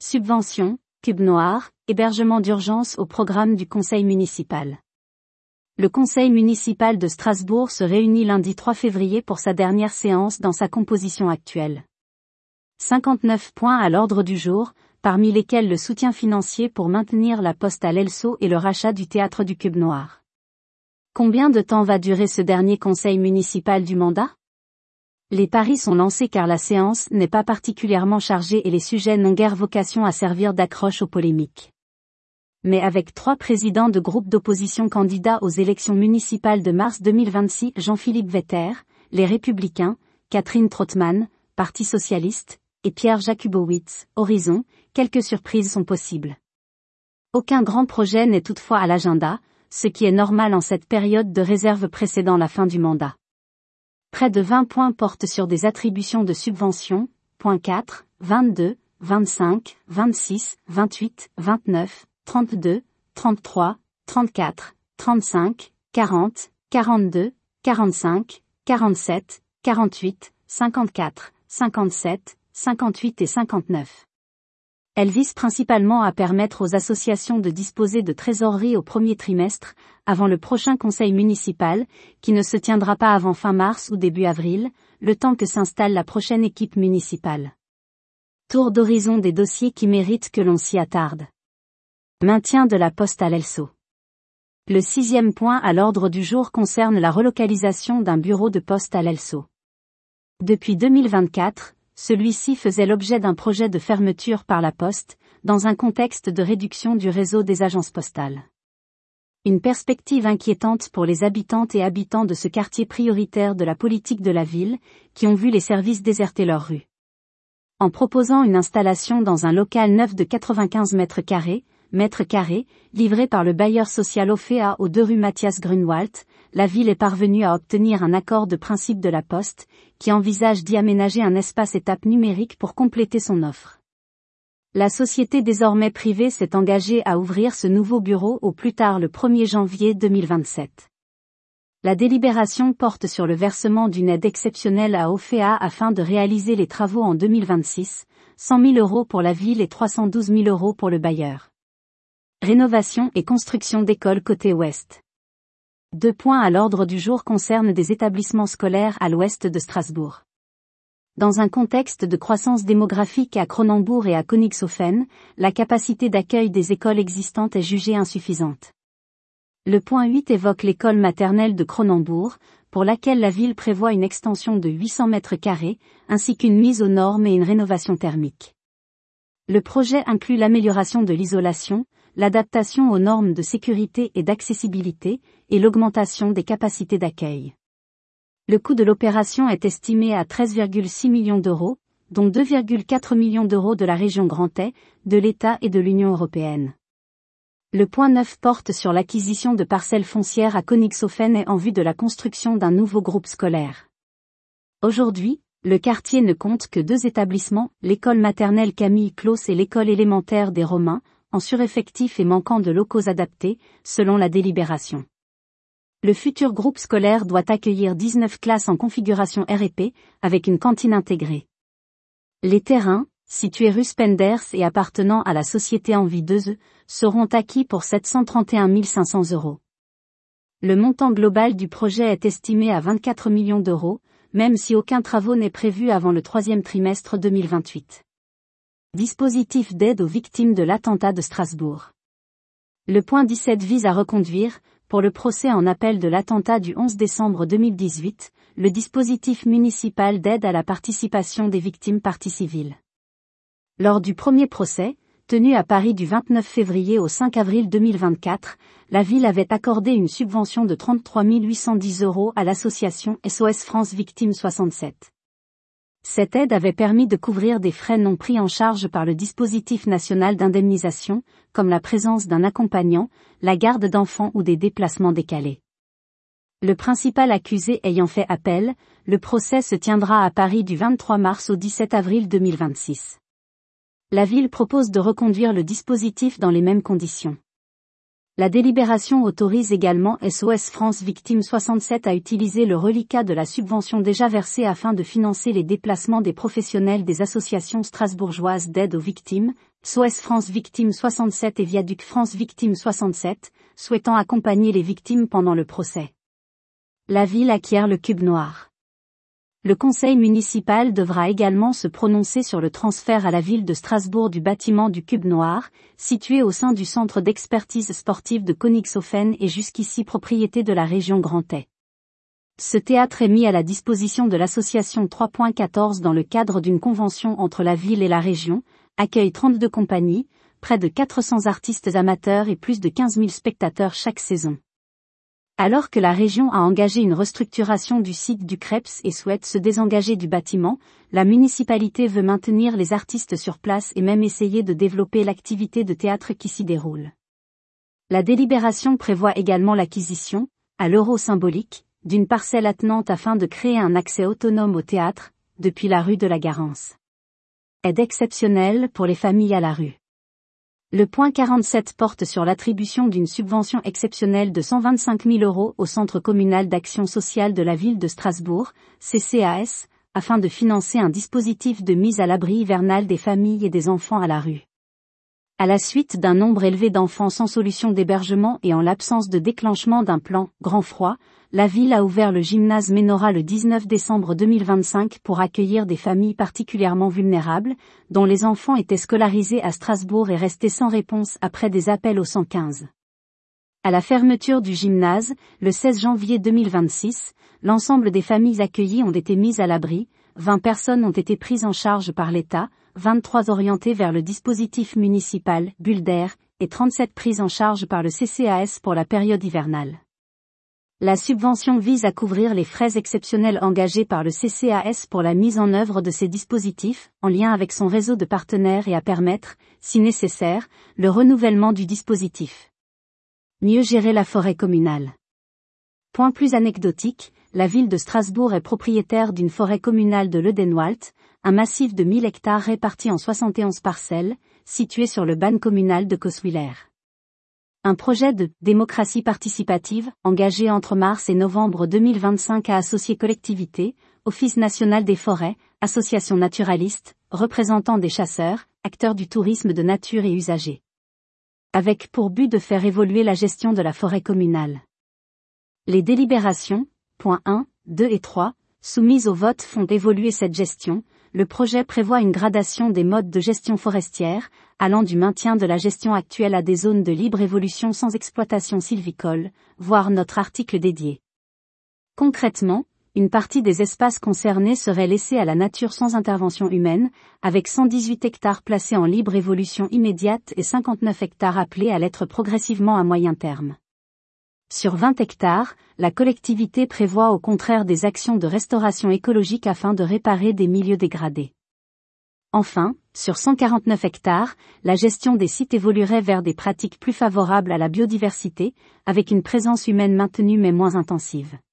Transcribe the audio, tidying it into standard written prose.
Subventions, cube noir, hébergement d'urgence au programme du conseil municipal. Le conseil municipal de Strasbourg se réunit lundi 3 février pour sa dernière séance dans sa composition actuelle. 59 points à l'ordre du jour, parmi lesquels le soutien financier pour maintenir la poste à l'Elso et le rachat du théâtre du Cube Noir. Combien de temps va durer ce dernier conseil municipal du mandat ? Les paris sont lancés car la séance n'est pas particulièrement chargée et les sujets n'ont guère vocation à servir d'accroche aux polémiques. Mais avec 3 présidents de groupes d'opposition candidats aux élections municipales de mars 2026, Jean-Philippe Vetter, Les Républicains, Catherine Trautmann, Parti Socialiste, et Pierre Jakubowicz, Horizon, quelques surprises sont possibles. Aucun grand projet n'est toutefois à l'agenda, ce qui est normal en cette période de réserve précédant la fin du mandat. Près de 20 points portent sur des attributions de subventions, points 4, 22, 25, 26, 28, 29, 32, 33, 34, 35, 40, 42, 45, 47, 48, 54, 57, 58 et 59. Elle vise principalement à permettre aux associations de disposer de trésorerie au premier trimestre, avant le prochain conseil municipal, qui ne se tiendra pas avant fin mars ou début avril, le temps que s'installe la prochaine équipe municipale. Tour d'horizon des dossiers qui méritent que l'on s'y attarde. Maintien de la poste à l'Elso. Le 6e point à l'ordre du jour concerne la relocalisation d'un bureau de poste à l'Elso. Depuis 2024, celui-ci faisait l'objet d'un projet de fermeture par la Poste, dans un contexte de réduction du réseau des agences postales. Une perspective inquiétante pour les habitantes et habitants de ce quartier prioritaire de la politique de la ville, qui ont vu les services déserter leurs rues. En proposant une installation dans un local neuf de 95 mètres carrés, livré par le bailleur social OFEA aux 2 rue Mathias Grunwald, la ville est parvenue à obtenir un accord de principe de la Poste, qui envisage d'y aménager un espace étape numérique pour compléter son offre. La société désormais privée s'est engagée à ouvrir ce nouveau bureau au plus tard le 1er janvier 2027. La délibération porte sur le versement d'une aide exceptionnelle à OFEA afin de réaliser les travaux en 2026, 100 000 € pour la ville et 312 000 € pour le bailleur. Rénovation et construction d'écoles côté ouest. 2 points à l'ordre du jour concernent des établissements scolaires à l'ouest de Strasbourg. Dans un contexte de croissance démographique à Cronenbourg et à Königshofen, la capacité d'accueil des écoles existantes est jugée insuffisante. Le point 8 évoque l'école maternelle de Cronenbourg, pour laquelle la ville prévoit une extension de 800 mètres carrés, ainsi qu'une mise aux normes et une rénovation thermique. Le projet inclut l'amélioration de l'isolation, l'adaptation aux normes de sécurité et d'accessibilité, et l'augmentation des capacités d'accueil. Le coût de l'opération est estimé à 13,6 millions d'euros, dont 2,4 millions d'euros de la région Grand Est, de l'État et de l'Union européenne. Le point 9 porte sur l'acquisition de parcelles foncières à Königshofen et en vue de la construction d'un nouveau groupe scolaire. Aujourd'hui, le quartier ne compte que 2 établissements, l'école maternelle Camille Claus et l'école élémentaire des Romains, en sureffectif et manquant de locaux adaptés, selon la délibération. Le futur groupe scolaire doit accueillir 19 classes en configuration REP, avec une cantine intégrée. Les terrains, situés rue Spenders et appartenant à la société Envie 2E, seront acquis pour 731 500 €. Le montant global du projet est estimé à 24 millions d'euros, même si aucun travaux n'est prévu avant le 3e trimestre 2028. Dispositif d'aide aux victimes de l'attentat de Strasbourg. Le point 17 vise à reconduire, pour le procès en appel de l'attentat du 11 décembre 2018, le dispositif municipal d'aide à la participation des victimes partie civile. Lors du premier procès, tenu à Paris du 29 février au 5 avril 2024, la ville avait accordé une subvention de 33 810 € à l'association SOS France Victimes 67. Cette aide avait permis de couvrir des frais non pris en charge par le dispositif national d'indemnisation, comme la présence d'un accompagnant, la garde d'enfants ou des déplacements décalés. Le principal accusé ayant fait appel, le procès se tiendra à Paris du 23 mars au 17 avril 2026. La ville propose de reconduire le dispositif dans les mêmes conditions. La délibération autorise également SOS France Victimes 67 à utiliser le reliquat de la subvention déjà versée afin de financer les déplacements des professionnels des associations strasbourgeoises d'aide aux victimes, SOS France Victimes 67 et Viaduc France Victimes 67, souhaitant accompagner les victimes pendant le procès. La ville acquiert le cube noir. Le conseil municipal devra également se prononcer sur le transfert à la ville de Strasbourg du bâtiment du Cube Noir, situé au sein du centre d'expertise sportive de Königshofen et jusqu'ici propriété de la région Grand Est. Ce théâtre est mis à la disposition de l'association 3.14 dans le cadre d'une convention entre la ville et la région, accueille 32 compagnies, près de 400 artistes amateurs et plus de 15 000 spectateurs chaque saison. Alors que la région a engagé une restructuration du site du Krebs et souhaite se désengager du bâtiment, la municipalité veut maintenir les artistes sur place et même essayer de développer l'activité de théâtre qui s'y déroule. La délibération prévoit également l'acquisition, à l'euro symbolique, d'une parcelle attenante afin de créer un accès autonome au théâtre, depuis la rue de la Garance. Aide exceptionnelle pour les familles à la rue. Le point 47 porte sur l'attribution d'une subvention exceptionnelle de 125 000 € au Centre communal d'action sociale de la ville de Strasbourg, CCAS, afin de financer un dispositif de mise à l'abri hivernal des familles et des enfants à la rue. À la suite d'un nombre élevé d'enfants sans solution d'hébergement et en l'absence de déclenchement d'un plan « Grand Froid », la ville a ouvert le gymnase Ménora le 19 décembre 2025 pour accueillir des familles particulièrement vulnérables, dont les enfants étaient scolarisés à Strasbourg et restés sans réponse après des appels au 115. À la fermeture du gymnase, le 16 janvier 2026, l'ensemble des familles accueillies ont été mises à l'abri, 20 personnes ont été prises en charge par l'État, 23 orientées vers le dispositif municipal, Bulle d'air, et 37 prises en charge par le CCAS pour la période hivernale. La subvention vise à couvrir les frais exceptionnels engagés par le CCAS pour la mise en œuvre de ces dispositifs, en lien avec son réseau de partenaires et à permettre, si nécessaire, le renouvellement du dispositif. Mieux gérer la forêt communale. Point plus anecdotique, la ville de Strasbourg est propriétaire d'une forêt communale de l'Eudenwald, un massif de 1000 hectares répartis en 71 parcelles, situé sur le ban communal de Coswiller. Un projet de démocratie participative, engagé entre mars et novembre 2025 a associé collectivités, Office national des forêts, associations naturalistes, représentants des chasseurs, acteurs du tourisme de nature et usagers. Avec pour but de faire évoluer la gestion de la forêt communale. Les délibérations, points 1, 2 et 3, soumises au vote font évoluer cette gestion. Le projet prévoit une gradation des modes de gestion forestière, allant du maintien de la gestion actuelle à des zones de libre évolution sans exploitation sylvicole, voire notre article dédié. Concrètement, une partie des espaces concernés serait laissée à la nature sans intervention humaine, avec 118 hectares placés en libre évolution immédiate et 59 hectares appelés à l'être progressivement à moyen terme. Sur 20 hectares, la collectivité prévoit au contraire des actions de restauration écologique afin de réparer des milieux dégradés. Enfin, sur 149 hectares, la gestion des sites évoluerait vers des pratiques plus favorables à la biodiversité, avec une présence humaine maintenue mais moins intensive.